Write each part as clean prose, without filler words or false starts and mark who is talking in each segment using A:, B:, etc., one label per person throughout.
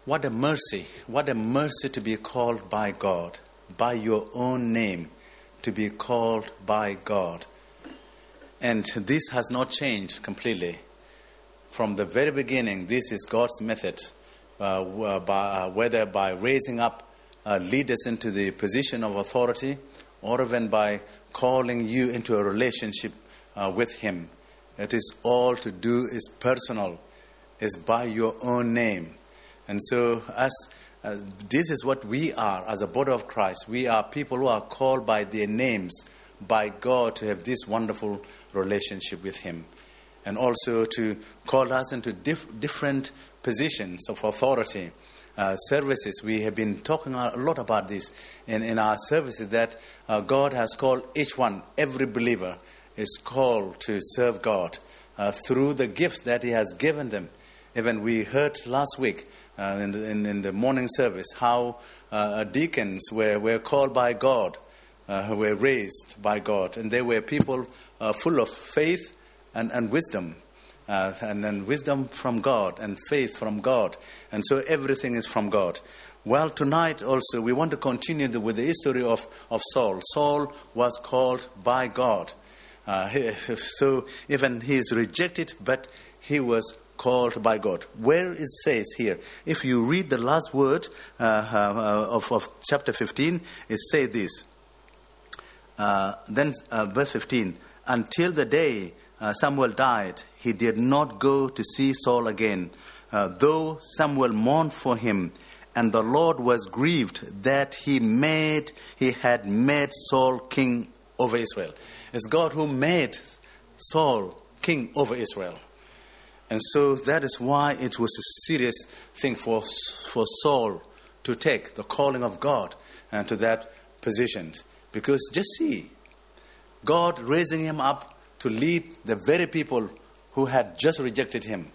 A: What a mercy to be called by God, by your own name, to be called by God. And this has not changed completely. From the very beginning, this is God's method, whether by raising up leaders into the position of authority, or even by calling you into a relationship with Him. It is all to do, is personal, is by your own name. And so this is what we are as a body of Christ. We are people who are called by their names, by God, to have this wonderful relationship with Him. And also to call us into different positions of authority. Services, we have been talking a lot about this in our services, that God has called each one, every believer is called to serve God through the gifts that He has given them. Even we heard last week in the morning service how deacons were called by God, were raised by God, and they were people full of faith and wisdom. And then wisdom from God and faith from God. And so everything is from God. Well, tonight also we want to continue with the history of Saul. Saul was called by God. So even he is rejected, but he was called by God. Where it says here, if you read the last word of chapter 15, it says this. Verse 15, until the day Samuel died, he did not go to see Saul again, though Samuel mourned for him, and the Lord was grieved that he had made Saul king over Israel. It's God who made Saul king over Israel. And so that is why it was a serious thing for Saul to take the calling of God and to that position. Because just see, God raising him up to lead the very people who had just rejected him.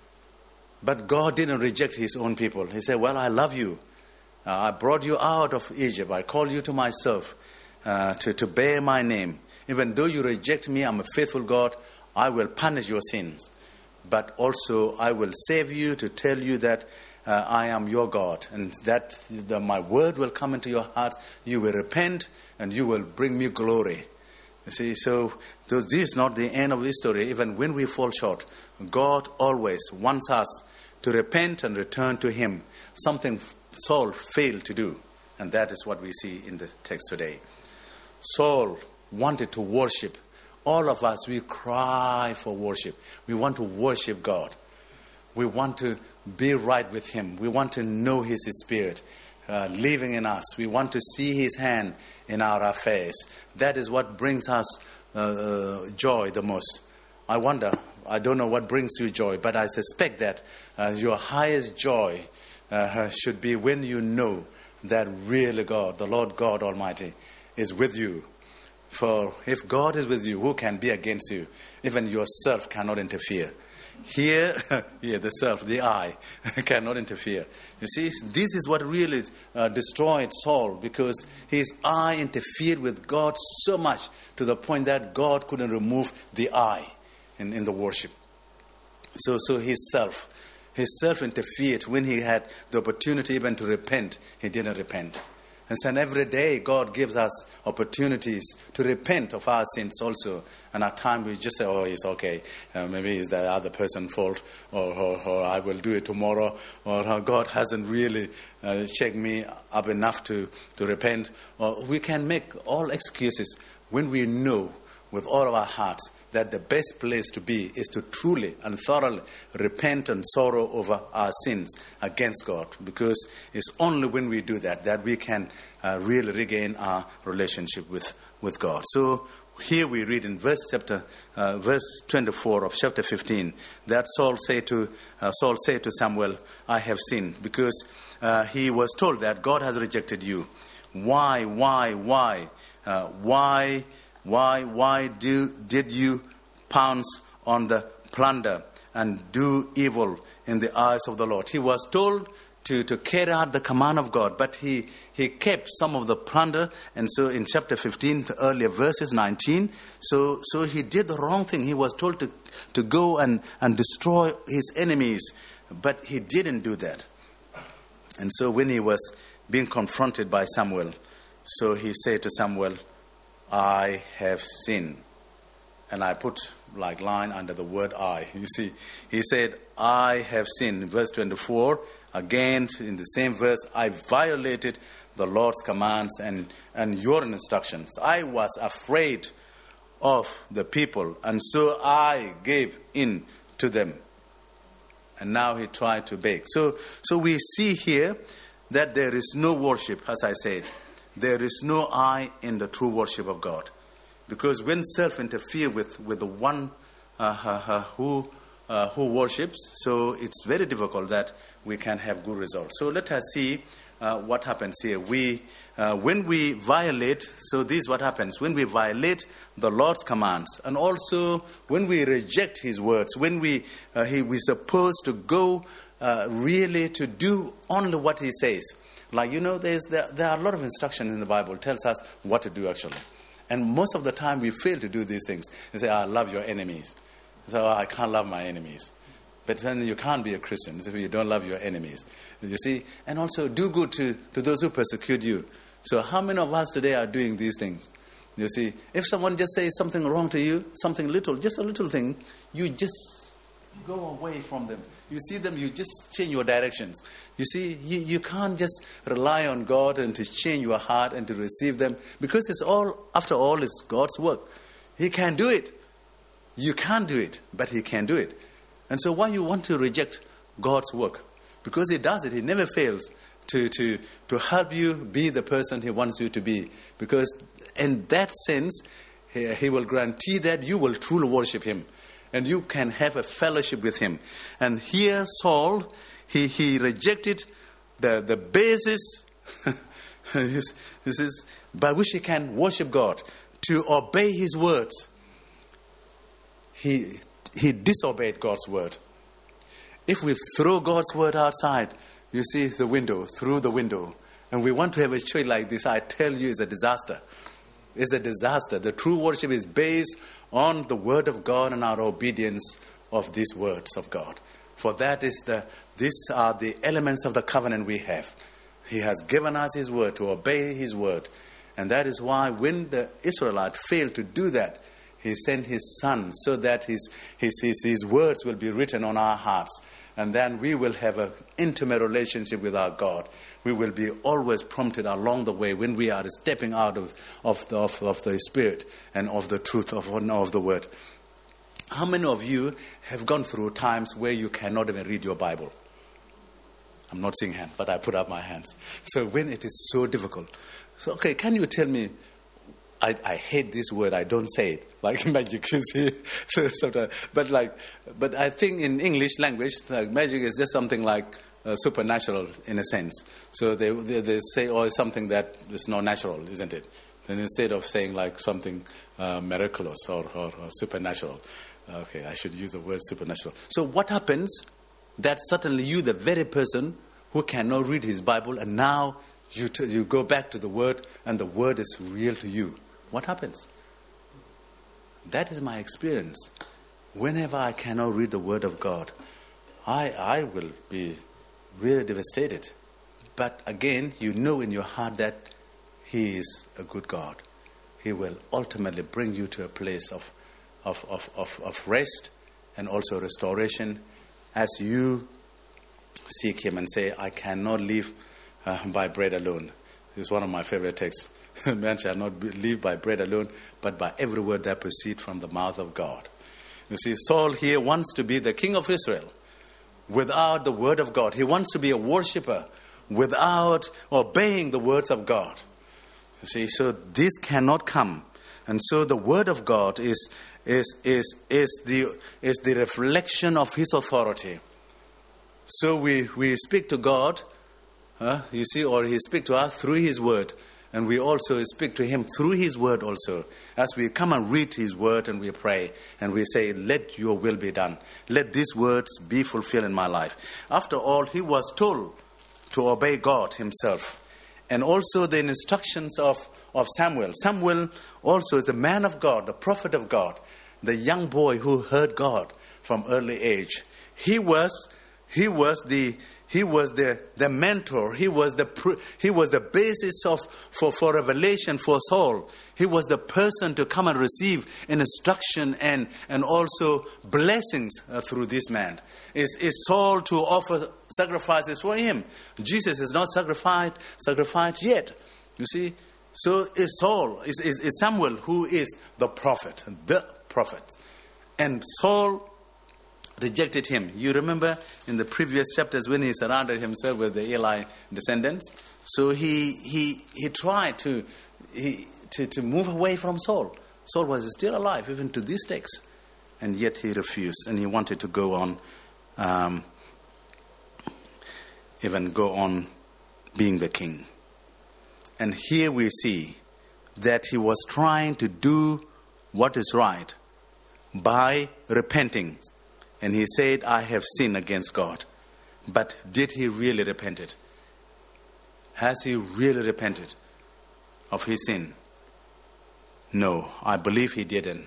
A: But God didn't reject His own people. He said, well, I love you. I brought you out of Egypt. I called you to myself to bear my name. Even though you reject me, I'm a faithful God. I will punish your sins. But also I will save you to tell you that I am your God. And that my word will come into your heart. You will repent and you will bring me glory. You see, so this is not the end of the story. Even when we fall short, God always wants us to repent and return to Him. Something Saul failed to do. And that is what we see in the text today. Saul wanted to worship. All of us, we cry for worship. We want to worship God. We want to be right with Him. We want to know His Spirit living in us. We want to see His hand in our affairs. That is what brings us joy the most. I don't know what brings you joy, but I suspect that your highest joy should be when you know that really God, the Lord God Almighty, is with you. For if God is with you, who can be against you? Even yourself cannot interfere. Here, the self, the I, cannot interfere. You see, this is what really destroyed Saul, because his I interfered with God so much to the point that God couldn't remove the I in the worship. So his self interfered when he had the opportunity even to repent. He didn't repent. And so every day God gives us opportunities to repent of our sins also. And at times we just say, oh, it's okay. Maybe it's the other person's fault. Or I will do it tomorrow. Or God hasn't really checked me up enough to repent. Or we can make all excuses when we know with all of our hearts that the best place to be is to truly and thoroughly repent and sorrow over our sins against God. Because it's only when we do that we can really regain our relationship with God. So here we read in verse 24 of chapter 15 that Saul said to Samuel, I have sinned, because he was told that God has rejected you. Why did you pounce on the plunder and do evil in the eyes of the Lord? He was told to carry out the command of God, but he kept some of the plunder. And so in chapter 15, the earlier verses 19, so he did the wrong thing. He was told to go and destroy his enemies, but he didn't do that. And so when he was being confronted by Samuel, so he said to Samuel, I have sinned. And I put like line under the word I. You see, he said, I have sinned. In verse 24, again in the same verse, I violated the Lord's commands and your instructions. I was afraid of the people, and so I gave in to them. And now he tried to beg. So we see here that there is no worship, as I said. There is no I in the true worship of God. Because when self interfere with the one who worships, so it's very difficult that we can have good results. So let us see what happens here. When we violate, so this is what happens. When we violate the Lord's commands, and also when we reject His words, when we're supposed to go really to do only what He says. Like, there are a lot of instructions in the Bible tells us what to do actually. And most of the time we fail to do these things. You say, love your enemies. So I can't love my enemies. But then you can't be a Christian if you don't love your enemies. You see? And also do good to those who persecute you. So how many of us today are doing these things? You see? If someone just says something wrong to you, something little, just a little thing, you just go away from them. You see them, you just change your directions. You see, you can't just rely on God and to change your heart and to receive them. Because it's all, after all, it's God's work. He can do it. You can't do it, but He can do it. And so why you want to reject God's work? Because He does it. He never fails to help you be the person He wants you to be. Because in that sense, He will guarantee that you will truly worship Him. And you can have a fellowship with Him. And here Saul, he rejected the basis this is by which he can worship God, to obey His words. He disobeyed God's word. If we throw God's word outside, you see through the window, and we want to have a church like this, I tell you, it's a disaster. It's a disaster. The true worship is based on the word of God and our obedience of these words of God. For that is these are the elements of the covenant we have. He has given us His word to obey His word. And that is why when the Israelites failed to do that, He sent His Son so that his words will be written on our hearts. And then we will have an intimate relationship with our God. We will be always prompted along the way when we are stepping out of the Spirit and of the truth of the Word. How many of you have gone through times where you cannot even read your Bible? I'm not seeing hands, but I put up my hands. So when it is so difficult. So, okay, can you tell me, I hate this word, I don't say it, like magic, you see. So sometimes, but I think in English language, like magic is just something like supernatural in a sense. So they say, it's something that is not natural, isn't it? And instead of saying like something miraculous or supernatural. Okay, I should use the word supernatural. So what happens that suddenly you, the very person who cannot read his Bible, and now you go back to the word and the word is real to you. What happens? That is my experience. Whenever I cannot read the word of God, I will be really devastated. But again, you know in your heart that He is a good God. He will ultimately bring you to a place of rest and also restoration as you seek Him and say, I cannot live by bread alone. It's one of my favorite texts. Man shall not live by bread alone, but by every word that proceeds from the mouth of God. You see, Saul here wants to be the king of Israel without the word of God. He wants to be a worshiper without obeying the words of God. You see, so this cannot come. And so the word of God is the reflection of His authority. So we speak to God, you see, or He speaks to us through His word. And we also speak to Him through His word also. As we come and read His word and we pray and we say, let your will be done. Let these words be fulfilled in my life. After all, he was told to obey God Himself. And also the instructions of Samuel. Samuel also is a man of God, the prophet of God, the young boy who heard God from early age. He was the He was the mentor. He was the basis for revelation for Saul. He was the person to come and receive instruction and also blessings through this man. Is Saul to offer sacrifices for him? Jesus is not sacrificed yet. You see, so is Saul, is Samuel, who is the prophet, and Saul rejected him. You remember in the previous chapters when he surrounded himself with the Eli descendants. So he tried to move away from Saul. Saul was still alive even to these days, and yet he refused, and he wanted to go on, even go on being the king. And here we see that he was trying to do what is right by repenting. And he said, I have sinned against God. But did he really repent it? Has he really repented of his sin? No, I believe he didn't.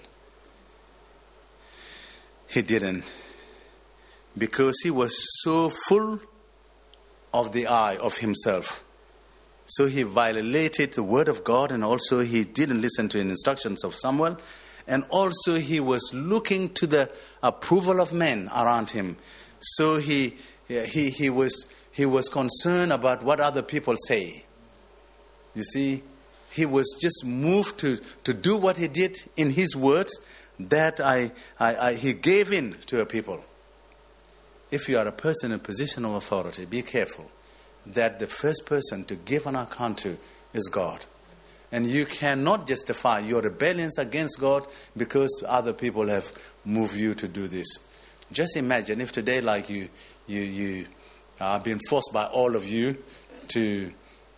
A: He didn't. Because he was so full of the eye of himself. So he violated the word of God, and also he didn't listen to the instructions of Samuel. And also he was looking to the approval of men around him. So he was concerned about what other people say. You see, he was just moved to do what he did in his words, that he gave in to a people. If you are a person in a position of authority, be careful that the first person to give an account to is God. And you cannot justify your rebellions against God because other people have moved you to do this. Just imagine if today, like you are being forced by all of you to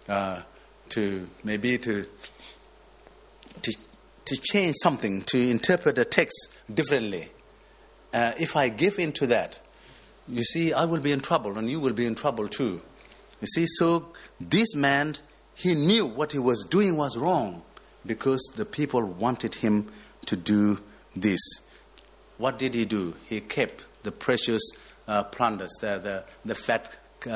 A: change something, to interpret the text differently. If I give in to that, you see, I will be in trouble, and you will be in trouble too. You see, so this man, he knew what he was doing was wrong because the people wanted him to do this. What did he do? He kept the precious plunders, the fat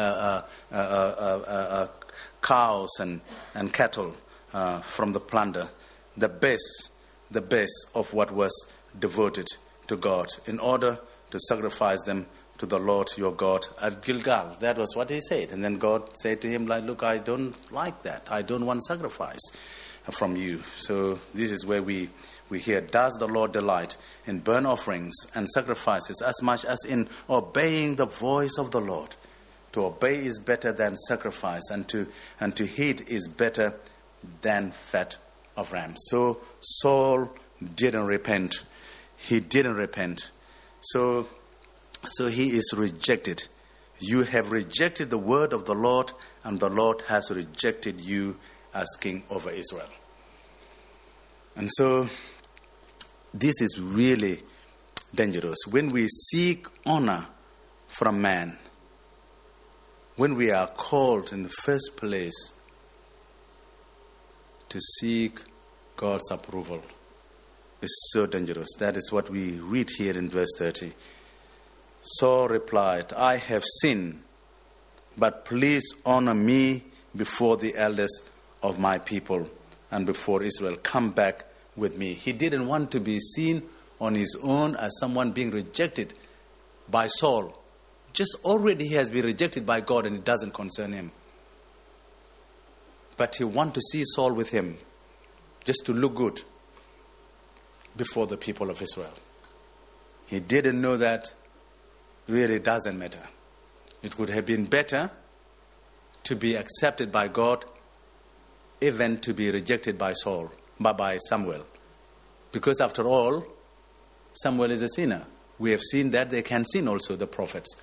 A: cows and cattle from the plunder, the best of what was devoted to God, in order to sacrifice them to the Lord your God at Gilgal. That was what he said. And then God said to him, look, I don't like that. I don't want sacrifice from you. So this is where we hear, does the Lord delight in burnt offerings and sacrifices as much as in obeying the voice of the Lord? To obey is better than sacrifice, and to heed is better than fat of rams. So Saul didn't repent. He didn't repent. So he is rejected. You have rejected the word of the Lord, and the Lord has rejected you as king over Israel. And so this is really dangerous. When we seek honor from man, when we are called in the first place to seek God's approval, it's so dangerous. That is what we read here in verse 30. Saul replied, I have sinned, but please honor me before the elders of my people and before Israel. Come back with me. He didn't want to be seen on his own as someone being rejected by Saul. Just already he has been rejected by God, and it doesn't concern him. But he wanted to see Saul with him, just to look good before the people of Israel. He didn't know that really doesn't matter. It would have been better to be accepted by God even to be rejected by Samuel. Because after all, Samuel is a sinner. We have seen that they can sin also, the prophets.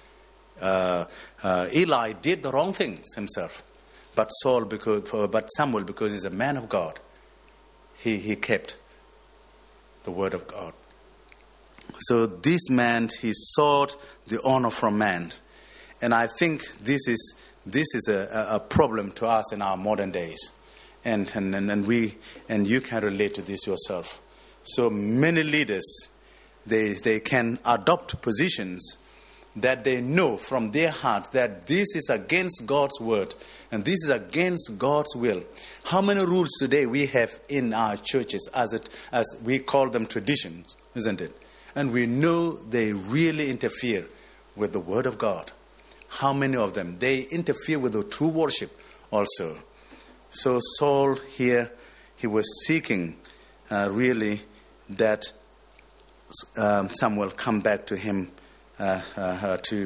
A: Eli did the wrong things himself. But Samuel, because he's a man of God, he kept the word of God. So this man, he sought the honor from man. And I think this is a problem to us in our modern days. And you can relate to this yourself. So many leaders, they can adopt positions that they know from their heart that this is against God's word and this is against God's will. How many rules today we have in our churches as we call them traditions, isn't it? And we know they really interfere with the word of God. How many of them? They interfere with the true worship also. So Saul here, he was seeking really that Samuel come back to him to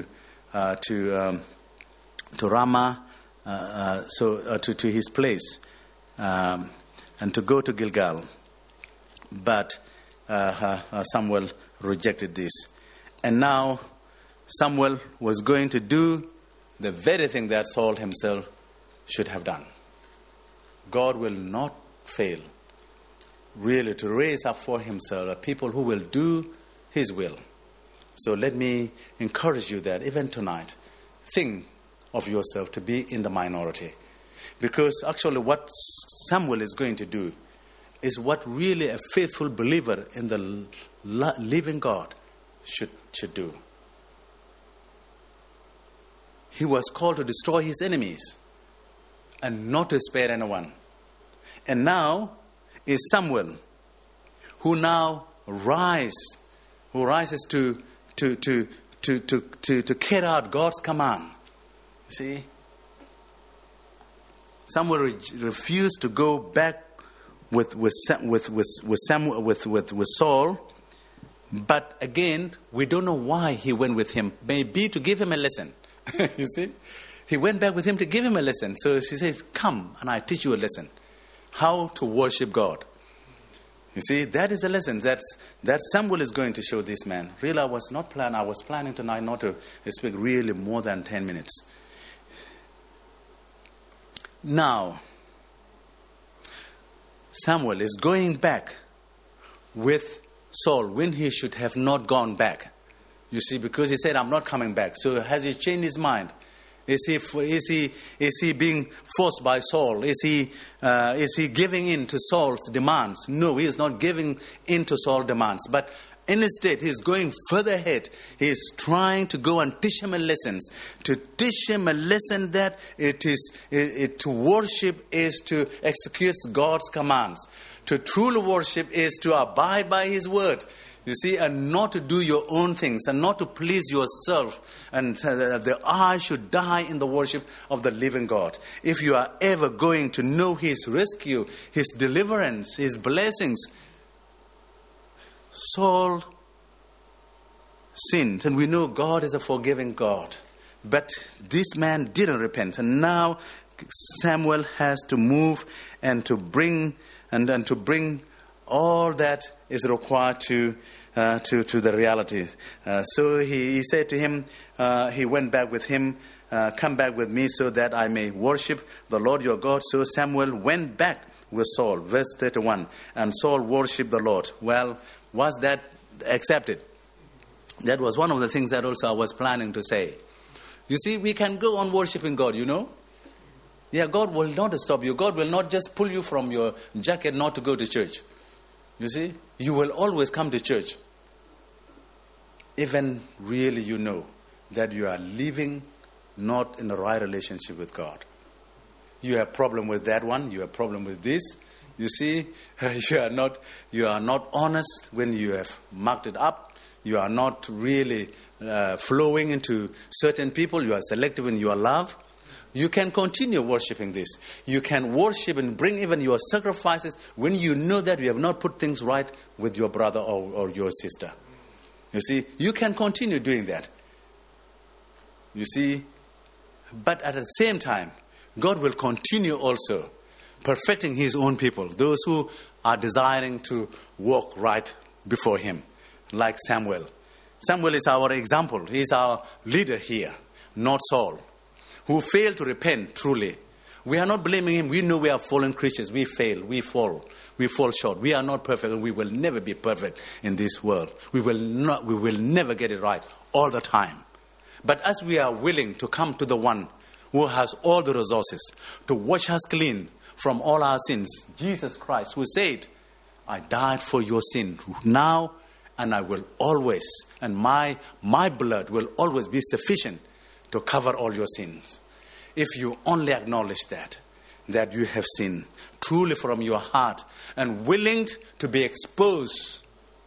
A: Ramah, to his place, and to go to Gilgal. But Samuel rejected this. And now Samuel was going to do the very thing that Saul himself should have done. God will not fail really to raise up for himself a people who will do his will. So let me encourage you that even tonight, think of yourself to be in the minority. Because actually what Samuel is going to do is what really a faithful believer in the living God should do. He was called to destroy his enemies and not to spare anyone. And now is Samuel, who now rises to carry out God's command. See, Samuel refused to go back with Saul, but again, we don't know why he went with him. Maybe to give him a lesson. You see, he went back with him to give him a lesson. So she says, "Come, and I teach you a lesson, how to worship God." You see, that is the lesson that Samuel is going to show this man. Really, I was planning tonight not to speak really more than 10 minutes. Now, Samuel is going back with Saul when he should have not gone back. You see, because he said, "I'm not coming back." So has he changed his mind? Is he being forced by Saul? Is he giving in to Saul's demands? No, he is not giving in to Saul's demands. But instead, he is going further ahead. He is trying to go and teach him a lesson. To teach him a lesson that to worship is to execute God's commands. To truly worship is to abide by his word. You see, and not to do your own things and not to please yourself. And the eye should die in the worship of the living God. If you are ever going to know his rescue, his deliverance, his blessings. Saul sinned, and we know God is a forgiving God. But this man didn't repent. And now Samuel has to move and to bring all that is required to the reality. So he said to him, he went back with him, "Come back with me so that I may worship the Lord your God." So Samuel went back with Saul. Verse 31. And Saul worshipped the Lord. Well, was that accepted? That was one of the things that also I was planning to say. You see, we can go on worshiping God, you know. Yeah, God will not stop you. God will not just pull you from your jacket not to go to church. You see, you will always come to church. Even really you know that you are living not in the right relationship with God. You have problem with that one. You have problem with this. You see, you are not honest when you have marked it up. You are not really flowing into certain people. You are selective in your love. You can continue worshiping this. You can worship and bring even your sacrifices when you know that you have not put things right with your brother or your sister. You see, you can continue doing that. You see, but at the same time, God will continue also perfecting his own people, those who are desiring to walk right before him, like Samuel. Samuel is our example. He is our leader here, not Saul, who failed to repent truly. We are not blaming him. We know we are fallen creatures. We fail. We fall short. We are not perfect, and we will never be perfect in this world. We will never get it right all the time. But as we are willing to come to the one who has all the resources to wash us clean from all our sins, Jesus Christ, who said, "I died for your sin now and I will always, and my blood will always be sufficient to cover all your sins. If you only acknowledge that you have sinned truly from your heart and willing to be exposed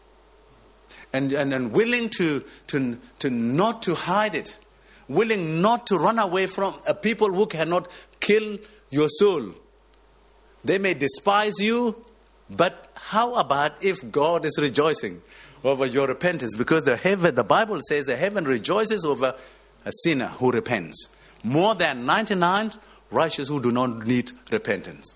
A: and willing to not to hide it, willing not to run away from a people who cannot kill your soul. They may despise you, but how about if God is rejoicing over your repentance? Because the Bible says the heaven rejoices over a sinner who repents more than 99 righteous who do not need repentance.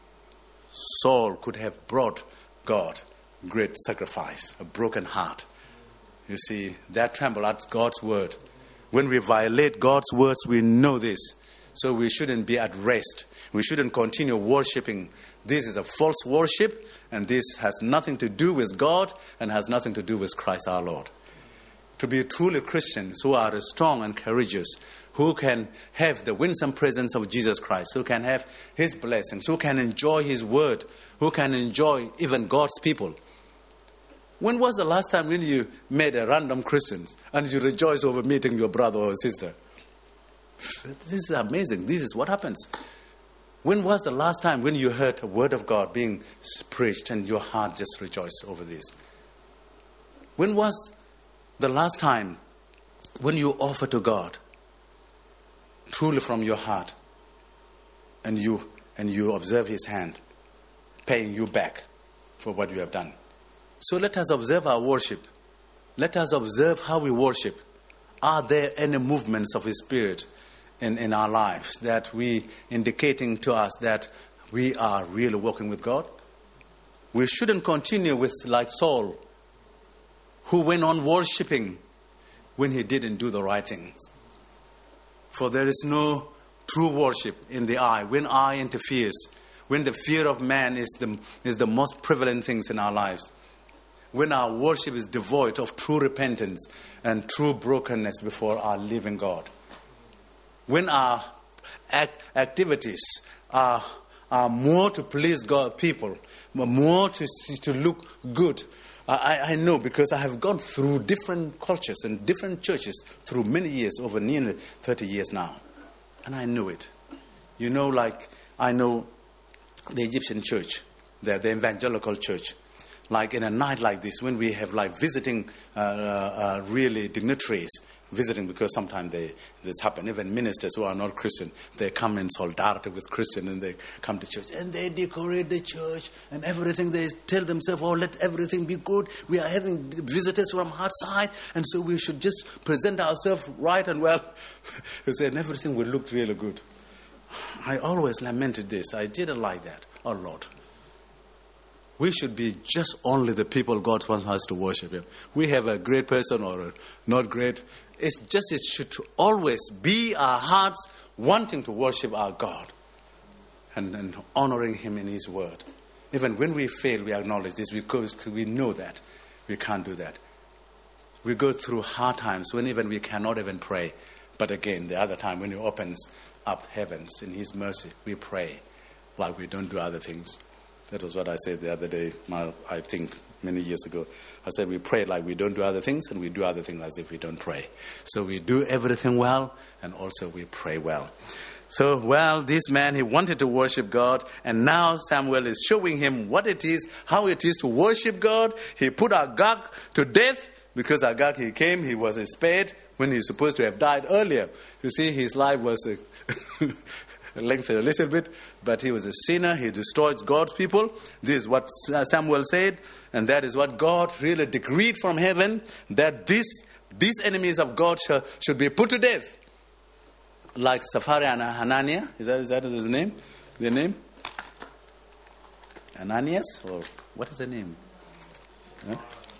A: Saul could have brought God great sacrifice, a broken heart. You see, that tremble at God's word. When we violate God's words, we know this. So we shouldn't be at rest. We shouldn't continue worshiping. This is a false worship, and this has nothing to do with God and has nothing to do with Christ our Lord. To be truly Christians who are strong and courageous, who can have the winsome presence of Jesus Christ, who can have His blessings, who can enjoy His word, who can enjoy even God's people. When was the last time when you met a random Christian and you rejoice over meeting your brother or sister? This is amazing. This is what happens. When was the last time when you heard a word of God being preached and your heart just rejoiced over this? When was the last time when you offer to God truly from your heart and you observe His hand paying you back for what you have done? So let us observe our worship. Let us observe how we worship. Are there any movements of His Spirit in our lives that we indicating to us that we are really walking with God? We shouldn't continue with like Saul, who went on worshiping when he didn't do the right things. For there is no true worship in the eye. When eye interferes, when the fear of man is the most prevalent things in our lives, when our worship is devoid of true repentance and true brokenness before our living God, when our activities are more to please God people, more to look good. I know because I have gone through different cultures and different churches through many years, over nearly 30 years now. And I know it. You know, like I know the Egyptian church, the evangelical church. Like in a night like this, when we have like visiting really dignitaries, visiting because sometimes this happen, even ministers who are not Christian, they come in solidarity with Christian and they come to church and they decorate the church and everything. They tell themselves, oh, let everything be good. We are having visitors from outside and so we should just present ourselves right and well. And everything will look really good. I always lamented this. I didn't like that. Oh, Lord. We should be just only the people God wants us to worship Him. We have a great person or a not great. It should always be our hearts wanting to worship our God and honoring Him in His word. Even when we fail, we acknowledge this because we know that we can't do that. We go through hard times when even we cannot even pray. But again, the other time when He opens up heavens in His mercy, we pray like we don't do other things. That was what I said the other day, I think many years ago. I said we pray like we don't do other things and we do other things as if we don't pray. So we do everything well and also we pray well. So, this man, he wanted to worship God, and now Samuel is showing him what it is, how it is to worship God. He put Agag to death because Agag, he was spared when he's supposed to have died earlier. You see, his life was lengthened a little bit, but he was a sinner. He destroyed God's people. This is what Samuel said, and that is what God really decreed from heaven, that these enemies of God should be put to death. Like Sapphira and Hananiah, is that his name? Their name? Ananias, or what is the name? Huh?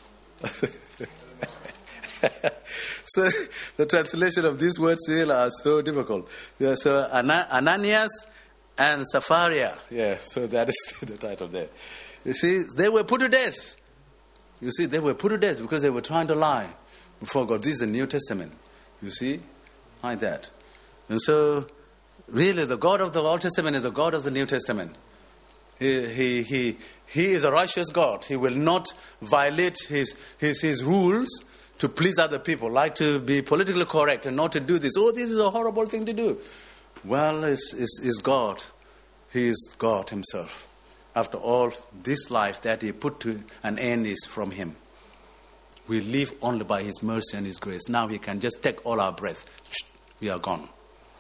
A: So the translation of these words really are so difficult. Yeah, so Ananias and Sapphira. Yeah, so that is the title there. You see, they were put to death. You see, they were put to death because they were trying to lie before God. This is the New Testament. You see, like that. And so, really, the God of the Old Testament is the God of the New Testament. He is a righteous God. He will not violate his rules to please other people, like to be politically correct and not to do this. Oh, this is a horrible thing to do. Well, it's God. He is God himself. After all, this life that he put to an end is from him. We live only by his mercy and his grace. Now he can just take all our breath. We are gone.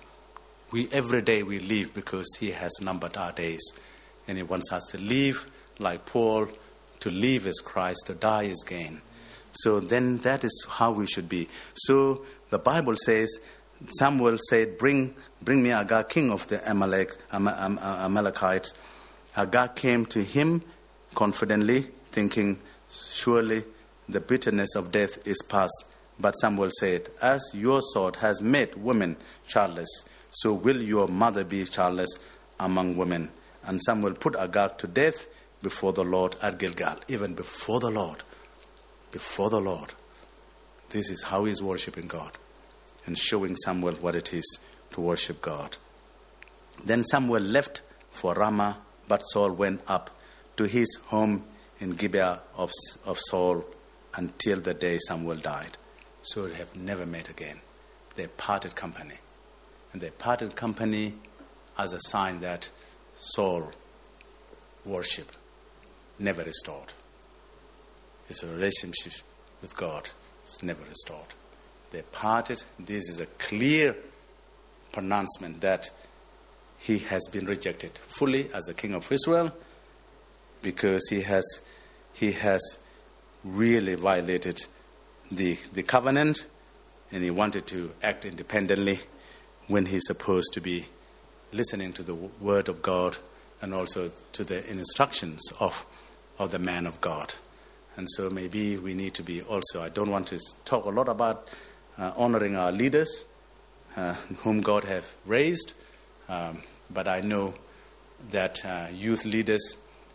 A: Every day we live because he has numbered our days. And he wants us to live like Paul. To live is Christ, to die is gain. So then that is how we should be. So the Bible says, Samuel said, bring me Agag, king of the Amalekites. Agag came to him confidently, thinking, surely the bitterness of death is past. But Samuel said, as your sword has made women childless, so will your mother be childless among women. And Samuel put Agag to death before the Lord at Gilgal. Even before the Lord. Before the Lord. This is how he's worshiping God. And showing Samuel what it is to worship God. Then Samuel left for Ramah, but Saul went up to his home in Gibeah of Saul until the day Samuel died. So they have never met again. They parted company. And they parted company as a sign that Saul worship never restored. His relationship with God is never restored. They parted. This is a clear pronouncement that he has been rejected fully as a king of Israel, because he has really violated the covenant, and he wanted to act independently when he's supposed to be listening to the word of God and also to the instructions of the man of God. And so maybe we need to be also, I don't want to talk a lot about honoring our leaders whom God have raised, but I know that youth leaders,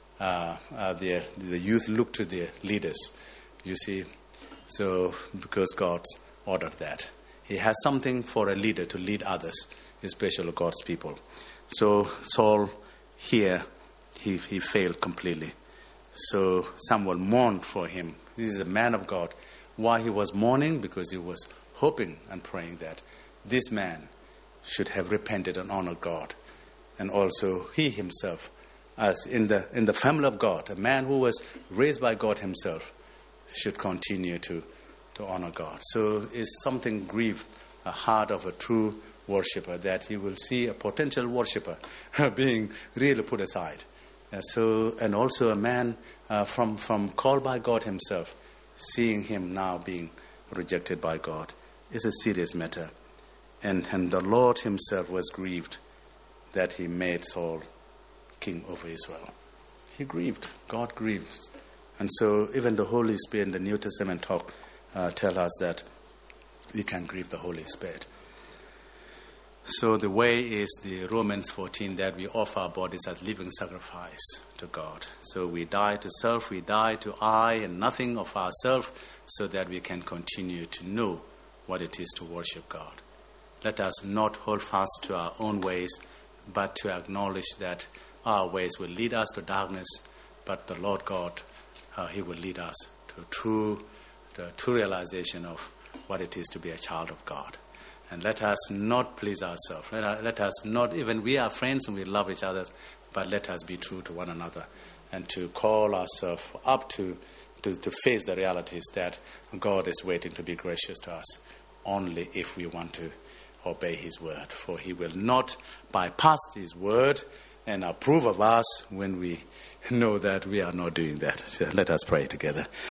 A: the youth look to their leaders, you see. So because God ordered that. He has something for a leader to lead others, especially God's people. So Saul here, he failed completely. So Samuel mourned for him. This is a man of God. Why he was mourning? Because he was hoping and praying that this man should have repented and honored God. And also he himself, as in the family of God, a man who was raised by God himself, should continue to honor God. So it's something grieved a heart of a true worshipper, that he will see a potential worshipper being really put aside. And also a man from called by God himself, seeing him now being rejected by God is a serious matter. And the Lord himself was grieved that he made Saul king over Israel. He grieved. God grieved. And so even the Holy Spirit in the New Testament tell us that we can grieve the Holy Spirit. So the way is the Romans 14, that we offer our bodies as living sacrifice to God. So we die to self, we die to I and nothing of ourselves, so that we can continue to know what it is to worship God. Let us not hold fast to our own ways, but to acknowledge that our ways will lead us to darkness, but the Lord God, he will lead us to the true realization of what it is to be a child of God. And let us not please ourselves. Let us not, even we are friends and we love each other, but let us be true to one another and to call ourselves up to face the realities that God is waiting to be gracious to us only if we want to obey his word. For he will not bypass his word and approve of us when we know that we are not doing that. So let us pray together.